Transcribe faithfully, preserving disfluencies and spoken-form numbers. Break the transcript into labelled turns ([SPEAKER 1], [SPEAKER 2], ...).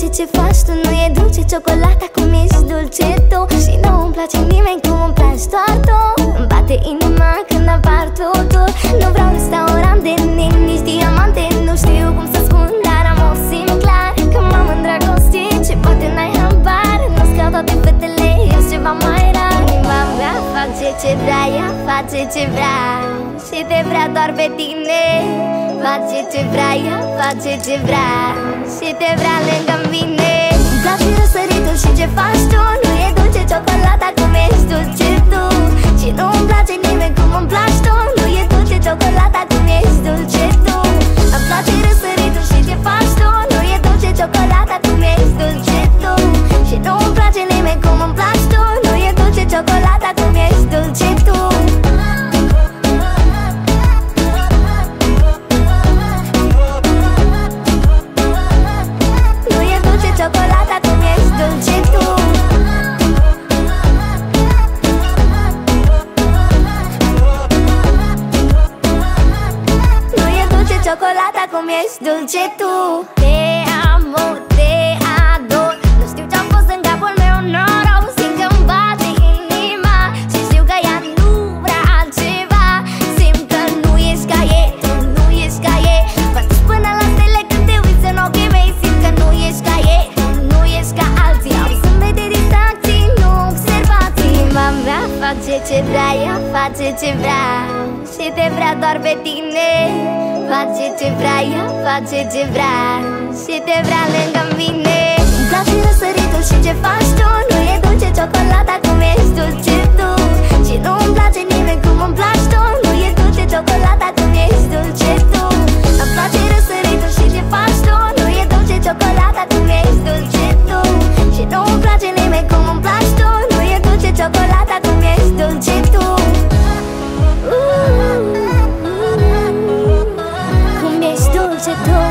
[SPEAKER 1] ce faci tu, nu e dulce ciocolata cum ești dulce tu. Și nu îmi place nimeni cum îmi place doar tu. Îmi bate inima când apar tu, tu. Nu vreau restaurant de nin, nici diamante. Nu știu cum să spun, dar am o simt clar că m-am îndrăgostit și poate n-ai habar. Nu-ți ca toate fetele, eu ceva mai rar. Inima mea face ce vrea, ea face ce vrea și te vrea doar pe tine. Face ce vrea, ea face ce vrea și te vrea lângă mine. Îmi place răsăritul și ce faci tu. Nu e dulce ciocolata cum ești dulce tu. Și nu îmi place nimeni cum îmi place tu. Nu e dulce ciocolata cum ești dulce tu. Îmi place răsăritul și ce faci tu. Nu e dulce ciocolata cum ești dulce tu. Și nu îmi place nimeni cum îmi place tu. Nu e dulce ciocolata cum ești dulce tu. Ciocolata cum ești dulce tu. Nu e dulce ciocolata cum ești dulce tu. Te amo, te ador. Nu știu ce-am fost în capul meu noroc. Simt că-mi bate inima și știu că ea nu vrea altceva. Simt că nu ești ca ei, tu nu ești ca ei. Faci până la stele când te uiți în ochii mei. Simt că nu ești ca ei, ca alții. Au zâmbete distracții, nu observații. Inima mea face ce vrea, ea face ce vrea și te vrea doar pe tine. Face ce vrea, ea face ce vrea și te vrea lângă mine. Îmi place răsăritul și ce faci tu. Nu e dulce ciocolata cum ești dulce tu. Și nu îmi place nimeni cum îmi place tu. Nu e dulce ciocolata cum ești dulce tu. Îmi place răsăritul și ce faci tu. Nu e dulce ciocolata cum ești dulce tu. Și nu îmi place nimeni cum îmi place tu. Nu e dulce ciocolata cum ești dulce tu. uh, uh, uh, Cum ești dulce tu.